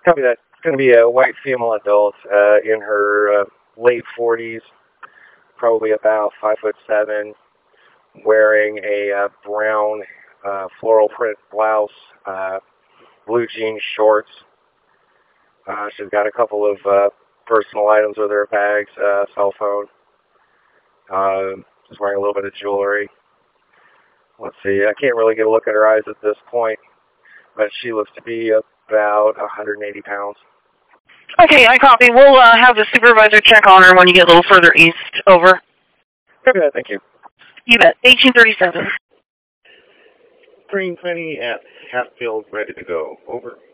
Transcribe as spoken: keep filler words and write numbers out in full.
Copy that. It's going to be a white female adult uh, in her uh, late forties, probably about five foot seven, wearing a uh, brown uh, floral print blouse, uh, blue jean shorts. Uh, she's got a couple of uh, personal items with her bags, uh, cell phone. Uh, she's wearing a little bit of jewelry. Let's see. I can't really get a look at her eyes at this point, but she looks to be about one hundred eighty pounds. Okay, I copy. We'll uh, have the supervisor check on her when you get a little further east. Over. Okay, thank you. You bet. eighteen thirty-seven. Green twenty at Hatfield, ready to go. Over.